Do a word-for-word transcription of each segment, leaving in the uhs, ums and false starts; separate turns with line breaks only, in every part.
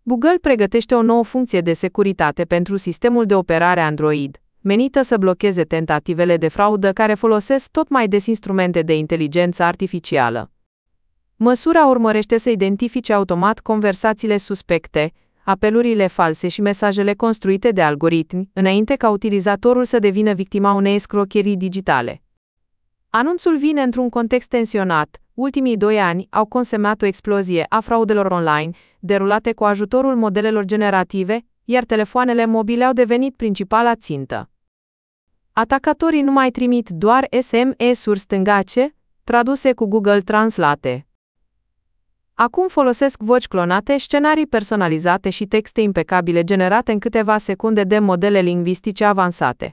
Google pregătește o nouă funcție de securitate pentru sistemul de operare Android, menită să blocheze tentativele de fraudă care folosesc tot mai des instrumente de inteligență artificială. Măsura urmărește să identifice automat conversațiile suspecte, apelurile false și mesajele construite de algoritmi, înainte ca utilizatorul să devină victima unei escrocherii digitale. Anunțul vine într-un context tensionat. Ultimii doi ani au consemnat o explozie a fraudelor online, derulate cu ajutorul modelelor generative, iar telefoanele mobile au devenit principala țintă. Atacatorii nu mai trimit doar S M S-uri stângace, traduse cu Google Translate. Acum folosesc voci clonate, scenarii personalizate și texte impecabile generate în câteva secunde de modele lingvistice avansate.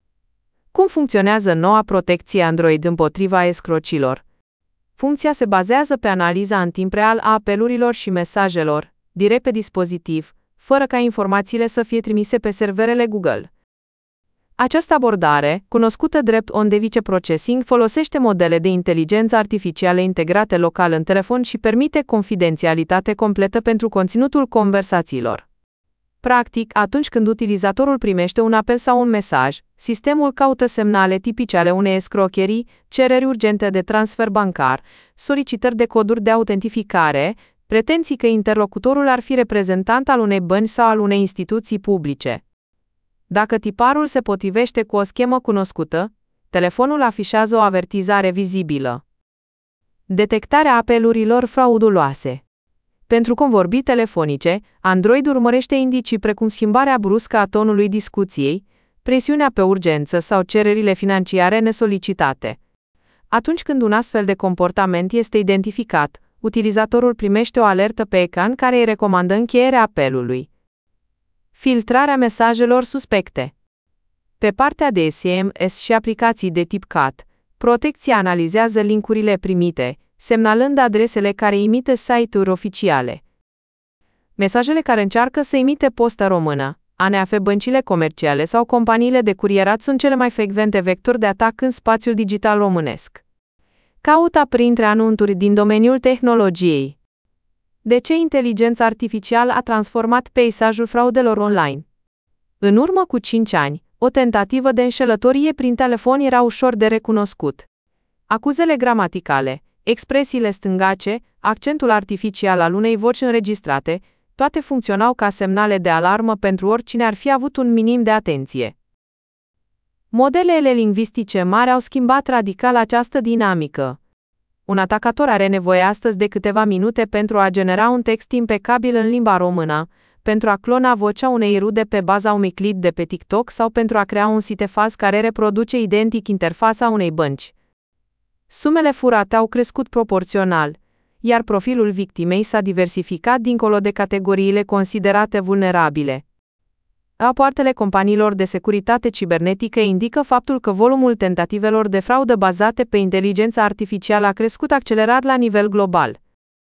Cum funcționează noua protecție Android împotriva escrocilor? Funcția se bazează pe analiza în timp real a apelurilor și mesajelor, direct pe dispozitiv, fără ca informațiile să fie trimise pe serverele Google. Această abordare, cunoscută drept on-device processing, folosește modele de inteligență artificială integrate local în telefon și permite confidențialitate completă pentru conținutul conversațiilor. Practic, atunci când utilizatorul primește un apel sau un mesaj, sistemul caută semnale tipice ale unei escrocherii, cereri urgente de transfer bancar, solicitări de coduri de autentificare, pretenții că interlocutorul ar fi reprezentant al unei bănci sau al unei instituții publice. Dacă tiparul se potrivește cu o schemă cunoscută, telefonul afișează o avertizare vizibilă. Detectarea apelurilor frauduloase. Pentru convorbiri telefonice, Android urmărește indicii precum schimbarea bruscă a tonului discuției, presiunea pe urgență sau cererile financiare nesolicitate. Atunci când un astfel de comportament este identificat, utilizatorul primește o alertă pe ecran care îi recomandă încheierea apelului. Filtrarea mesajelor suspecte. Pe partea de S M S și aplicații de tip C A T, protecția analizează linkurile primite, semnalând adresele care imită site-uri oficiale. Mesajele care încearcă să imite Poșta Română, A N A F, băncile comerciale sau companiile de curierat sunt cele mai frecvente vectori de atac în spațiul digital românesc. Caută printre anunțuri din domeniul tehnologiei. De ce inteligența artificială a transformat peisajul fraudelor online? În urmă cu cinci ani, o tentativă de înșelătorie prin telefon era ușor de recunoscut. Acuzele gramaticale, expresiile stângace, accentul artificial al unei voci înregistrate, toate funcționau ca semnale de alarmă pentru oricine ar fi avut un minim de atenție. Modelele lingvistice mari au schimbat radical această dinamică. Un atacator are nevoie astăzi de câteva minute pentru a genera un text impecabil în limba română, pentru a clona vocea unei rude pe baza unui clip de pe TikTok sau pentru a crea un site fals care reproduce identic interfața unei bănci. Sumele furate au crescut proporțional, iar profilul victimei s-a diversificat dincolo de categoriile considerate vulnerabile. Rapoartele companiilor de securitate cibernetică indică faptul că volumul tentativelor de fraudă bazate pe inteligența artificială a crescut accelerat la nivel global.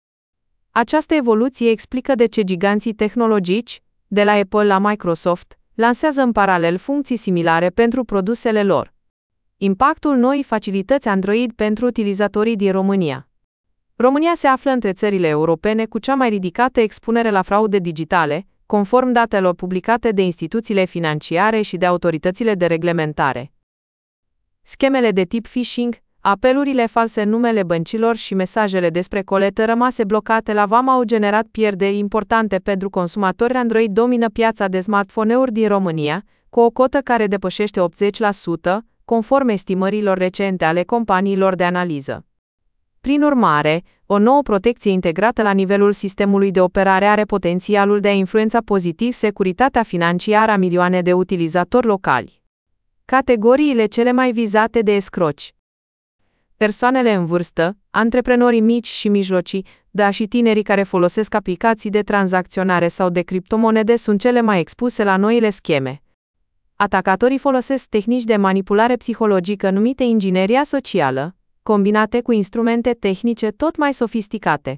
Această evoluție explică de ce giganții tehnologici, de la Apple la Microsoft, lansează în paralel funcții similare pentru produsele lor. Impactul noii facilități Android pentru utilizatorii din România. România se află între țările europene cu cea mai ridicată expunere la fraude digitale, conform datelor publicate de instituțiile financiare și de autoritățile de reglementare. Schemele de tip phishing, apelurile false în numele băncilor și mesajele despre colete rămase blocate la vamă au generat pierderi importante pentru consumatori. Android domină piața de smartphone-uri din România, cu o cotă care depășește optzeci la sută, conform estimărilor recente ale companiilor de analiză. Prin urmare, o nouă protecție integrată la nivelul sistemului de operare are potențialul de a influența pozitiv securitatea financiară a milioane de utilizatori locali. Categoriile cele mai vizate de escroci. Persoanele în vârstă, antreprenorii mici și mijlocii, dar și tinerii care folosesc aplicații de tranzacționare sau de criptomonede sunt cele mai expuse la noile scheme. Atacatorii folosesc tehnici de manipulare psihologică numite ingineria socială, combinate cu instrumente tehnice tot mai sofisticate.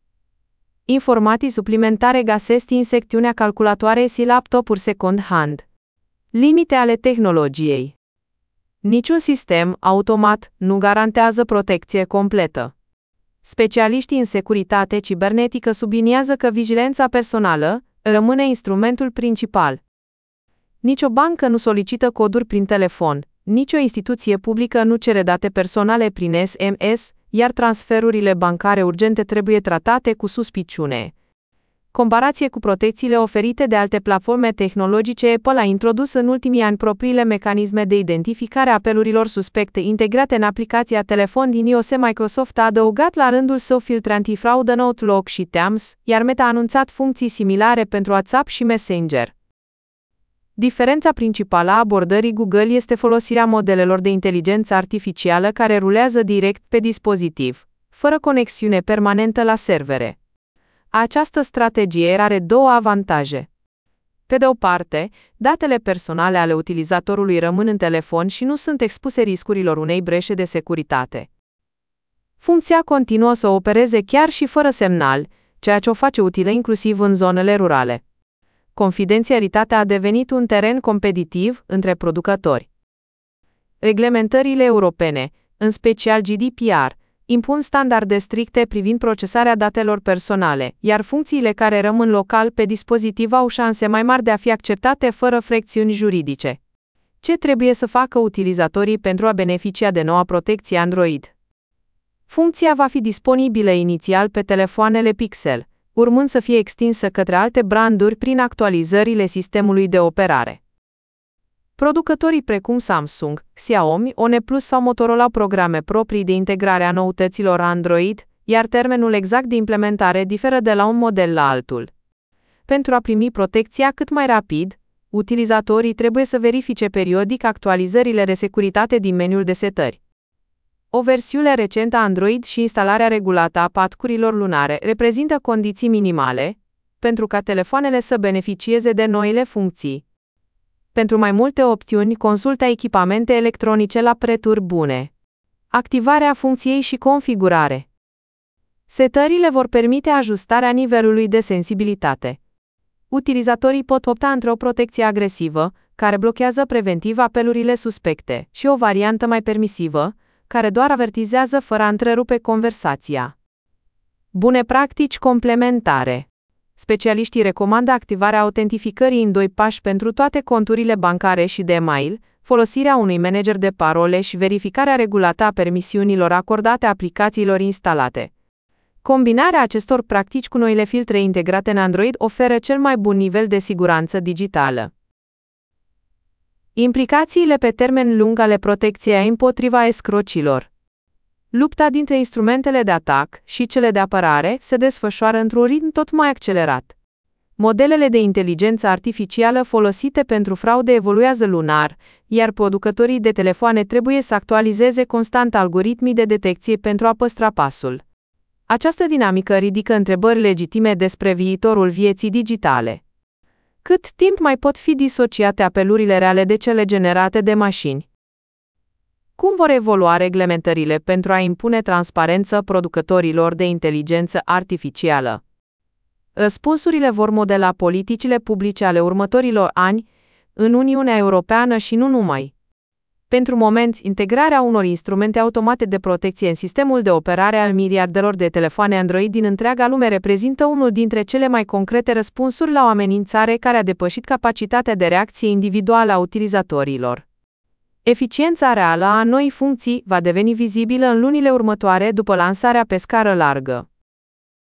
Informații suplimentare găsesc în secțiunea calculatoare și laptopuri second-hand. Limite ale tehnologiei. Niciun sistem automat nu garantează protecție completă. Specialiștii în securitate cibernetică subliniază că vigilența personală, rămâne instrumentul principal. Nicio bancă nu solicită coduri prin telefon, nicio instituție publică nu cere date personale prin S M S, iar transferurile bancare urgente trebuie tratate cu suspiciune. Comparație cu protecțiile oferite de alte platforme tehnologice, Apple a introdus în ultimii ani propriile mecanisme de identificare a apelurilor suspecte integrate în aplicația telefon din iOS. Microsoft a adăugat la rândul său filtre antifraudă în Outlook și Teams, iar Meta a anunțat funcții similare pentru WhatsApp și Messenger. Diferența principală a abordării Google este folosirea modelelor de inteligență artificială care rulează direct pe dispozitiv, fără conexiune permanentă la servere. Această strategie are două avantaje. Pe de o parte, datele personale ale utilizatorului rămân în telefon și nu sunt expuse riscurilor unei breșe de securitate. Funcția continuă să opereze chiar și fără semnal, ceea ce o face utilă inclusiv în zonele rurale. Confidențialitatea a devenit un teren competitiv între producători. Reglementările europene, în special G D P R, impun standarde stricte privind procesarea datelor personale, iar funcțiile care rămân local pe dispozitiv au șanse mai mari de a fi acceptate fără fricțiuni juridice. Ce trebuie să facă utilizatorii pentru a beneficia de noua protecție Android? Funcția va fi disponibilă inițial pe telefoanele Pixel, urmând să fie extinsă către alte branduri prin actualizările sistemului de operare. Producătorii precum Samsung, Xiaomi, OnePlus sau Motorola au programe proprii de integrare a noutăților Android, iar termenul exact de implementare diferă de la un model la altul. Pentru a primi protecția cât mai rapid, utilizatorii trebuie să verifice periodic actualizările de securitate din meniul de setări. O versiune recentă a Android și instalarea regulată a patcurilor lunare reprezintă condiții minimale pentru ca telefoanele să beneficieze de noile funcții. Pentru mai multe opțiuni, consultă echipamente electronice la prețuri bune. Activarea funcției și configurare. Setările vor permite ajustarea nivelului de sensibilitate. Utilizatorii pot opta între o protecție agresivă, care blochează preventiv apelurile suspecte, și o variantă mai permisivă, care doar avertizează fără a întrerupe conversația. Bune practici complementare. Specialiștii recomandă activarea autentificării în doi pași pentru toate conturile bancare și de e-mail, folosirea unui manager de parole și verificarea regulată a permisiunilor acordate aplicațiilor instalate. Combinarea acestor practici cu noile filtre integrate în Android oferă cel mai bun nivel de siguranță digitală. Implicațiile pe termen lung ale protecției împotriva escrocilor. Lupta dintre instrumentele de atac și cele de apărare se desfășoară într-un ritm tot mai accelerat. Modelele de inteligență artificială folosite pentru fraude evoluează lunar, iar producătorii de telefoane trebuie să actualizeze constant algoritmii de detecție pentru a păstra pasul. Această dinamică ridică întrebări legitime despre viitorul vieții digitale. Cât timp mai pot fi disociate apelurile reale de cele generate de mașini? Cum vor evolua reglementările pentru a impune transparență producătorilor de inteligență artificială? Răspunsurile vor modela politicile publice ale următorilor ani, în Uniunea Europeană și nu numai. Pentru moment, integrarea unor instrumente automate de protecție în sistemul de operare al miliardelor de telefoane Android din întreaga lume reprezintă unul dintre cele mai concrete răspunsuri la o amenințare care a depășit capacitatea de reacție individuală a utilizatorilor. Eficiența reală a noi funcții va deveni vizibilă în lunile următoare după lansarea pe scară largă.